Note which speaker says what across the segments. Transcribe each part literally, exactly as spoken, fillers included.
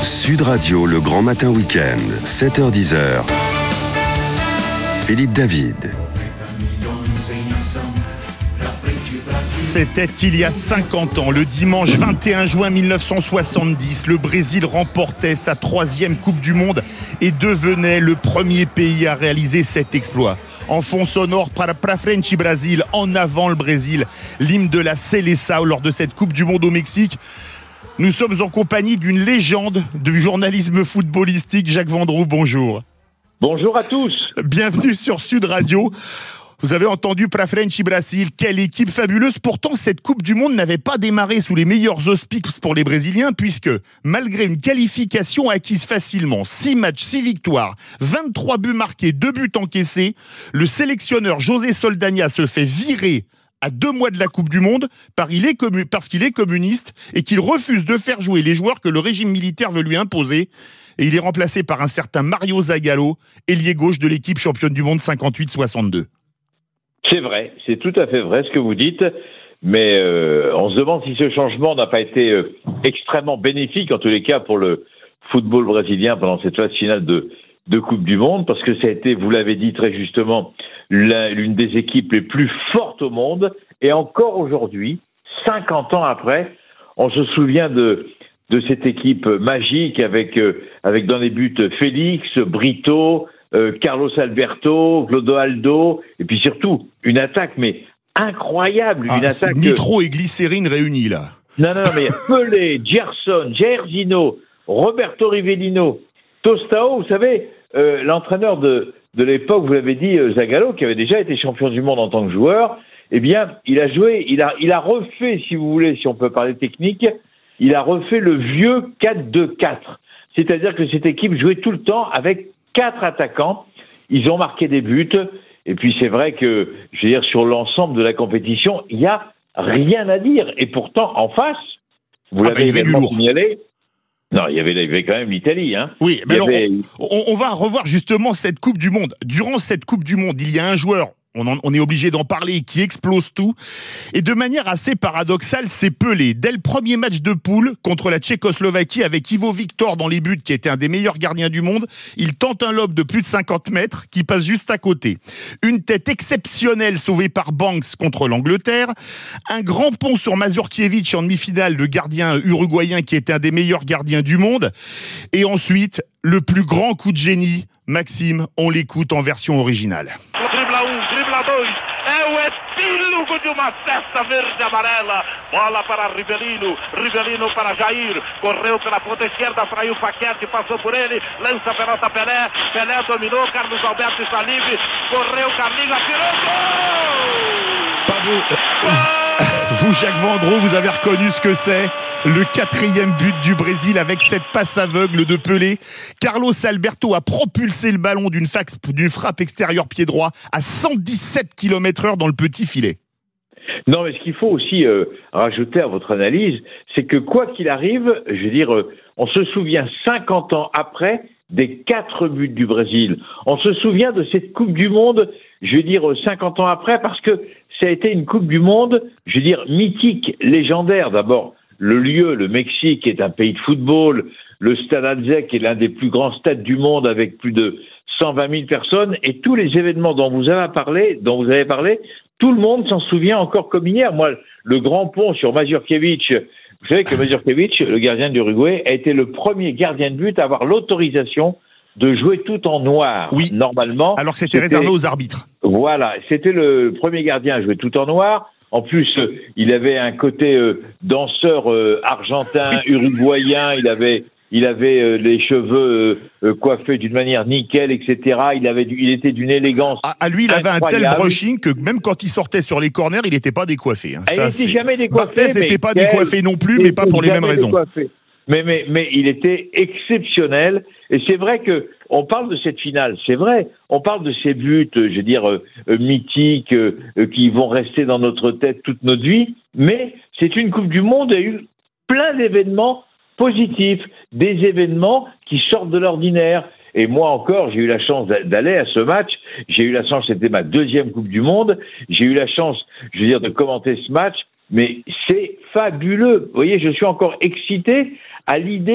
Speaker 1: Sud Radio, le grand matin week-end, sept heures dix. Philippe David.
Speaker 2: C'était il y a cinquante ans, le dimanche vingt et un juin mille neuf cent soixante-dix, le Brésil remportait sa troisième Coupe du Monde et devenait le premier pays à réaliser cet exploit. En fond sonore, para pra frente Brasil, en avant le Brésil, l'hymne de la Seleção lors de cette Coupe du Monde au Mexique. Nous sommes en compagnie d'une légende du journalisme footballistique, Jacques Vendroux, bonjour.
Speaker 3: Bonjour à tous.
Speaker 2: Bienvenue sur Sud Radio. Vous avez entendu Pra frente Brasil, quelle équipe fabuleuse. Pourtant, cette Coupe du Monde n'avait pas démarré sous les meilleurs auspices pour les Brésiliens, puisque malgré une qualification acquise facilement, six matchs, six victoires, vingt-trois buts marqués, deux buts encaissés, le sélectionneur José Saldanha se fait virer à deux mois de la Coupe du Monde parce qu'il est communiste et qu'il refuse de faire jouer les joueurs que le régime militaire veut lui imposer. Et il est remplacé par un certain Mario Zagallo, ailier gauche de l'équipe championne du monde cinquante-huit soixante-deux.
Speaker 3: C'est vrai, c'est tout à fait vrai ce que vous dites, mais euh, on se demande si ce changement n'a pas été euh, extrêmement bénéfique, en tous les cas pour le football brésilien pendant cette phase finale de, de Coupe du Monde, parce que ça a été, vous l'avez dit très justement, la, l'une des équipes les plus fortes au monde, et encore aujourd'hui, cinquante ans après, on se souvient de, de cette équipe magique avec, euh, avec dans les buts Félix, Brito, Euh, Carlos Alberto, Clodoaldo, et puis surtout, une attaque, mais incroyable,
Speaker 2: ah,
Speaker 3: une attaque...
Speaker 2: Nitro et glycérine réunis, là.
Speaker 3: Non, non, mais Pelé, Gerson, Jairzinho, Roberto Rivellino, Tostão, vous savez, euh, l'entraîneur de, de l'époque, vous l'avez dit, euh, Zagallo, qui avait déjà été champion du monde en tant que joueur, eh bien, il a joué, il a, il a refait, si vous voulez, si on peut parler technique, il a refait le vieux quatre deux quatre. C'est-à-dire que cette équipe jouait tout le temps avec quatre attaquants, ils ont marqué des buts, et puis c'est vrai que, je veux dire, sur l'ensemble de la compétition, il n'y a rien à dire. Et pourtant, en face, vous
Speaker 2: ah
Speaker 3: l'avez
Speaker 2: bah,
Speaker 3: également signalé, non, il y, avait, il y avait quand même l'Italie. Hein.
Speaker 2: Oui, mais alors,
Speaker 3: avait...
Speaker 2: on, on va revoir justement cette Coupe du Monde. Durant cette Coupe du Monde, il y a un joueur, on, en, on est obligé d'en parler, qui explose tout. Et de manière assez paradoxale, c'est Pelé. Dès le premier match de poule contre la Tchécoslovaquie, avec Ivo Victor dans les buts, qui était un des meilleurs gardiens du monde, il tente un lob de plus de cinquante mètres qui passe juste à côté. Une tête exceptionnelle sauvée par Banks contre l'Angleterre. Un grand pont sur Mazurkiewicz en demi-finale, le gardien uruguayen qui était un des meilleurs gardiens du monde. Et ensuite, le plus grand coup de génie, Maxime, on l'écoute en version originale.
Speaker 4: É o epílogo de uma festa verde-amarela. Bola para Rivellino, Rivellino para Jair. Correu pela ponta esquerda, fraiu Paquete, passou por ele. Lança a pelota Pelé. Pelé dominou, Carlos Alberto está livre. Correu, Carlinhos, atirou, gol!
Speaker 2: Pablo, vous, Jacques Vendroux, vous avez reconnu ce que c'est. Le quatrième but du Brésil avec cette passe aveugle de Pelé. Carlos Alberto a propulsé le ballon d'une, fac, d'une frappe extérieure pied droit à cent dix-sept kilomètres heure dans le petit filet.
Speaker 3: Non, mais ce qu'il faut aussi euh, rajouter à votre analyse, c'est que quoi qu'il arrive, je veux dire, euh, on se souvient cinquante ans après des quatre buts du Brésil. On se souvient de cette Coupe du Monde, je veux dire, cinquante ans après, parce que ça a été une Coupe du Monde, je veux dire, mythique, légendaire. D'abord, le lieu, le Mexique, est un pays de football. Le Stade Aztec est l'un des plus grands stades du monde avec plus de cent vingt mille personnes. Et tous les événements dont vous avez parlé, dont vous avez parlé, tout le monde s'en souvient encore comme hier. Moi, le grand pont sur Mazurkiewicz, vous savez que Mazurkiewicz, le gardien de l'Uruguay, a été le premier gardien de but à avoir l'autorisation de jouer tout en noir.
Speaker 2: Oui.
Speaker 3: Normalement.
Speaker 2: Alors que c'était, c'était réservé aux arbitres.
Speaker 3: Voilà. C'était le premier gardien à jouer tout en noir. En plus, euh, il avait un côté euh, danseur euh, argentin, uruguayen. Il avait, il avait euh, les cheveux euh, euh, coiffés d'une manière nickel, et cetera. Il avait, du, il était d'une élégance.
Speaker 2: À, à lui, il avait
Speaker 3: incroyable.
Speaker 2: un tel brushing que même quand il sortait sur les corners, il n'était pas décoiffé. Hein.
Speaker 3: Ça, il n'était jamais décoiffé.
Speaker 2: Barthez n'était pas décoiffé non plus, mais pas pour les mêmes raisons.
Speaker 3: Décoiffé. Mais, mais, mais il était exceptionnel. Et c'est vrai que on parle de cette finale, c'est vrai. On parle de ces buts, je veux dire, euh, euh, mythiques, euh, euh, qui vont rester dans notre tête toute notre vie. Mais c'est une Coupe du Monde, il y a eu plein d'événements positifs, des événements qui sortent de l'ordinaire. Et moi encore, j'ai eu la chance d'aller à ce match. J'ai eu la chance, c'était ma deuxième Coupe du Monde. J'ai eu la chance, je veux dire, de commenter ce match. Mais c'est fabuleux. Vous voyez, je suis encore excité à l'idée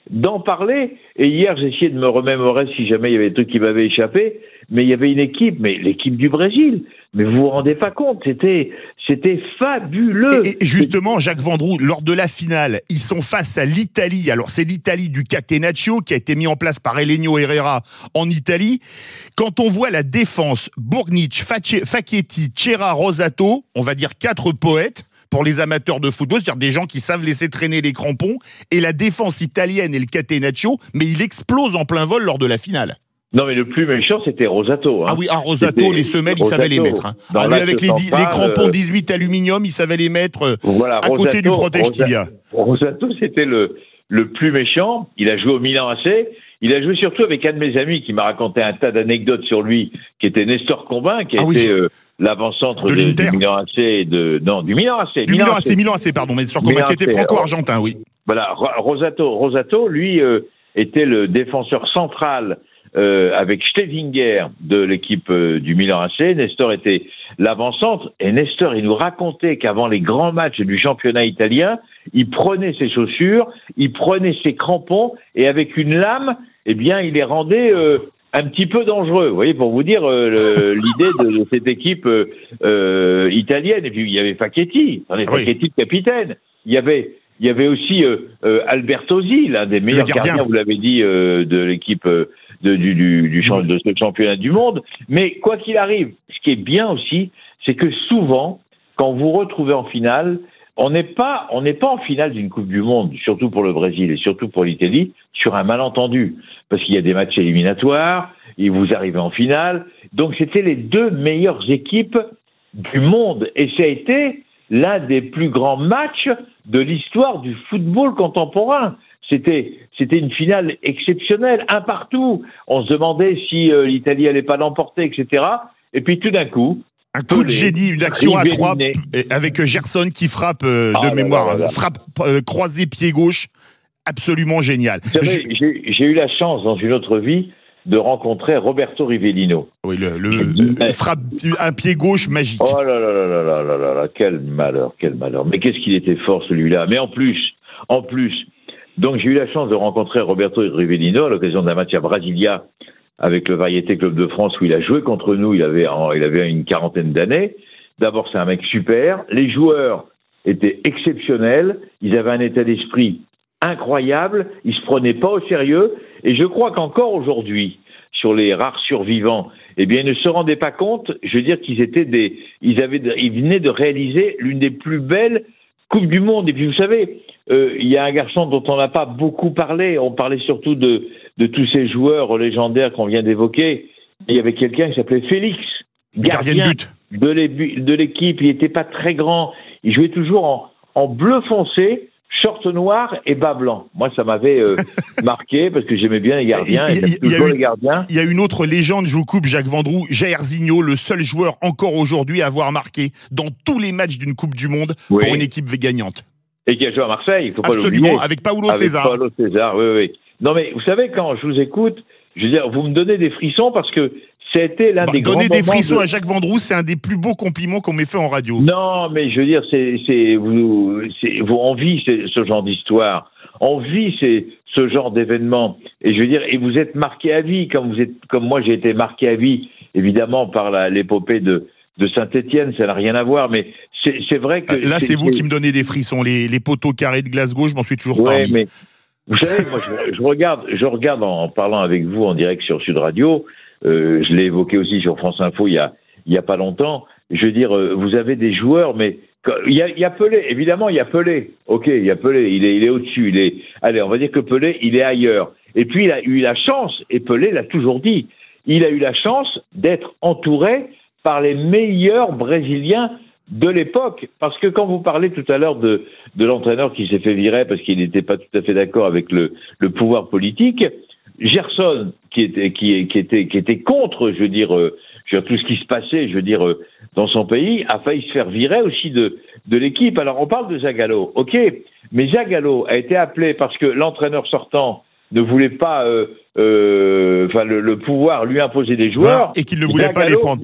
Speaker 3: d'en parler. Et hier, j'ai essayé de me remémorer si jamais il y avait des trucs qui m'avaient échappé, mais il y avait une équipe, mais l'équipe du Brésil. Mais vous vous rendez pas compte, c'était, c'était fabuleux.
Speaker 2: Et, et justement, Jacques Vendroux, lors de la finale, ils sont face à l'Italie. Alors, c'est l'Italie du Catenaccio qui a été mis en place par Elenio Herrera en Italie. Quand on voit la défense, Bourgnic, Facchetti, Cera, Rosato, on va dire quatre poètes pour les amateurs de football, c'est-à-dire des gens qui savent laisser traîner les crampons, et la défense italienne et le Catenaccio, mais il explose en plein vol lors de la finale.
Speaker 3: Non, mais le plus méchant, c'était Rosato. Hein.
Speaker 2: Ah oui, ah, Rosato, c'était les semelles, Rosato, il savait les mettre. Hein. Ah, lui, avec les, les crampons dix-huit aluminium, il savait les mettre voilà, à Rosato, côté du protège-tibia.
Speaker 3: Rosato, c'était le, le plus méchant. Il a joué au Milan A C. Il a joué surtout avec un de mes amis qui m'a raconté un tas d'anecdotes sur lui, qui était Nestor Combin, qui a ah, été oui. euh, l'avant-centre de, de du Milan A C. Et de, non, du Milan A C.
Speaker 2: Du Milan A C, Milan A C, pardon, mais Nestor Combin, qui était franco-argentin, oui.
Speaker 3: Voilà, Rosato, Rosato lui, euh, était le défenseur central Euh, avec Schlesinger de l'équipe euh, du Milan A C. Nestor était l'avant-centre, et Nestor, il nous racontait qu'avant les grands matchs du championnat italien, il prenait ses chaussures, il prenait ses crampons, et avec une lame, eh bien, il les rendait euh, un petit peu dangereux. Vous voyez, pour vous dire euh, le, l'idée de, de cette équipe euh, euh, italienne. Et puis, il y avait Facchetti, on est Facchetti oui. le capitaine. Il y avait Il y avait aussi euh, euh, Albertosi, l'un des meilleurs
Speaker 2: gardien.
Speaker 3: gardiens, vous l'avez dit, euh, de l'équipe euh, de, du, du, du champ, de ce championnat du monde. Mais quoi qu'il arrive, ce qui est bien aussi, c'est que souvent, quand vous vous retrouvez en finale, on n'est pas, on n'est pas en finale d'une Coupe du Monde, surtout pour le Brésil et surtout pour l'Italie, sur un malentendu. Parce qu'il y a des matchs éliminatoires, et vous arrivez en finale. Donc c'était les deux meilleures équipes du monde. Et ça a été l'un des plus grands matchs de l'histoire du football contemporain. C'était, c'était une finale exceptionnelle, un partout. On se demandait si euh, l'Italie allait pas l'emporter, et cetera. Et puis tout d'un coup,
Speaker 2: un coup de génie, une action à trois avec Gerson qui frappe euh, de ah, mémoire, là, là, là. frappe euh, croisé pied gauche, absolument génial.
Speaker 3: Vous savez, Je... j'ai, j'ai eu la chance dans une autre vie de rencontrer Roberto Rivellino.
Speaker 2: Oui, le, le, le frappe un pied gauche magique.
Speaker 3: Oh là là là là là là là là, quel malheur, quel malheur. Mais qu'est-ce qu'il était fort celui-là. Mais en plus, en plus, donc j'ai eu la chance de rencontrer Roberto Rivellino à l'occasion d'un match à Brasilia avec le Variété Club de France où il a joué contre nous. Il avait, il avait une quarantaine d'années. D'abord, c'est un mec super. Les joueurs étaient exceptionnels. Ils avaient un état d'esprit incroyable, ils se prenaient pas au sérieux, et je crois qu'encore aujourd'hui, sur les rares survivants, eh bien, ils ne se rendaient pas compte, je veux dire qu'ils étaient des, ils avaient, ils venaient de réaliser l'une des plus belles Coupes du Monde. Et puis, vous savez, euh, il y a un garçon dont on n'a pas beaucoup parlé, on parlait surtout de, de tous ces joueurs légendaires qu'on vient d'évoquer, il y avait quelqu'un qui s'appelait Félix, gardien, gardien de, but. de l'équipe, il n'était pas très grand, il jouait toujours en, en bleu foncé, short noir et bas blanc. Moi, ça m'avait euh, marqué parce que j'aimais bien les gardiens. Il, il, il, y a
Speaker 2: une,
Speaker 3: les gardiens.
Speaker 2: Il y a une autre légende, je vous coupe, Jacques Vendroux, Jairzinho, le seul joueur encore aujourd'hui à avoir marqué dans tous les matchs d'une Coupe du Monde oui. pour une équipe gagnante.
Speaker 3: Et qui a joué à Marseille, il ne faut pas
Speaker 2: Absolument,
Speaker 3: l'oublier.
Speaker 2: avec Paulo
Speaker 3: avec
Speaker 2: César.
Speaker 3: Paulo César, oui, oui. Non, mais vous savez, quand je vous écoute, je veux dire, vous me donnez des frissons parce que c'était l'un bah, des grands moments.
Speaker 2: Donner des frissons
Speaker 3: de...
Speaker 2: à Jacques Vendroux, c'est un des plus beaux compliments qu'on m'ait fait en radio.
Speaker 3: Non, mais je veux dire, c'est, c'est, vous, c'est, vous, on vit ce, ce genre d'histoire. On vit ces, ce genre d'événements. Et je veux dire, et vous êtes marqué à vie, comme vous êtes, comme moi j'ai été marqué à vie, évidemment, par la, l'épopée de, de Saint-Étienne, ça n'a rien à voir, mais c'est, c'est vrai que...
Speaker 2: Là, c'est, c'est vous c'est... qui me donnez des frissons. Les, les poteaux carrés de Glasgow, je m'en suis toujours parmi.
Speaker 3: Ouais, mais vous savez, moi, je, je regarde, je regarde en, en parlant avec vous en direct sur Sud Radio. Euh, je l'ai évoqué aussi sur France Info il y a, il y a pas longtemps. Je veux dire, euh, vous avez des joueurs, mais il y a, il y a Pelé, évidemment, il y a Pelé. Ok, il y a Pelé, il est, il est au-dessus. Il est, allez, on va dire que Pelé, il est ailleurs. Et puis, il a eu la chance, et Pelé l'a toujours dit, il a eu la chance d'être entouré par les meilleurs Brésiliens de l'époque. Parce que quand vous parlez tout à l'heure de, de l'entraîneur qui s'est fait virer parce qu'il n'était pas tout à fait d'accord avec le, le pouvoir politique, Gerson, qui était, qui, qui était, qui était contre, je veux dire, euh, je veux dire, tout ce qui se passait, je veux dire, euh, dans son pays, a failli se faire virer aussi de, de l'équipe. Alors, on parle de Zagallo, ok, mais Zagallo a été appelé parce que l'entraîneur sortant ne voulait pas, euh, euh, enfin, le, le pouvoir lui imposer des joueurs.
Speaker 2: Et qu'il ne voulait Zagallo, pas les prendre.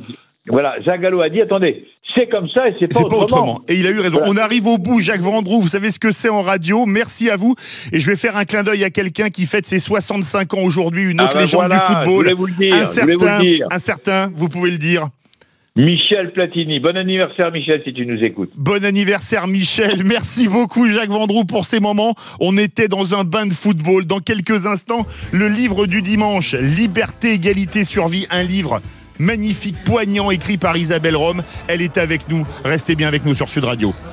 Speaker 3: Voilà, Jacques Gallo a dit, attendez, c'est comme ça et c'est pas,
Speaker 2: c'est
Speaker 3: autrement.
Speaker 2: pas autrement. Et il a eu raison.
Speaker 3: Voilà.
Speaker 2: On arrive au bout, Jacques Vendroux. Vous savez ce que c'est en radio. Merci à vous. Et je vais faire un clin d'œil à quelqu'un qui fête ses soixante-cinq ans aujourd'hui, une autre
Speaker 3: Ah ben
Speaker 2: légende
Speaker 3: voilà,
Speaker 2: du football.
Speaker 3: je voulais vous le dire,
Speaker 2: un
Speaker 3: je voulais
Speaker 2: certain,
Speaker 3: vous le dire.
Speaker 2: un certain, vous pouvez le dire.
Speaker 3: Michel Platini. Bon anniversaire, Michel, si tu nous écoutes.
Speaker 2: Bon anniversaire, Michel. Merci beaucoup, Jacques Vendroux, pour ces moments. On était dans un bain de football. Dans quelques instants, le livre du dimanche, Liberté, égalité, survie, un livre magnifique, poignant, écrit par Isabelle Rome. Elle est avec nous. Restez bien avec nous sur Sud Radio.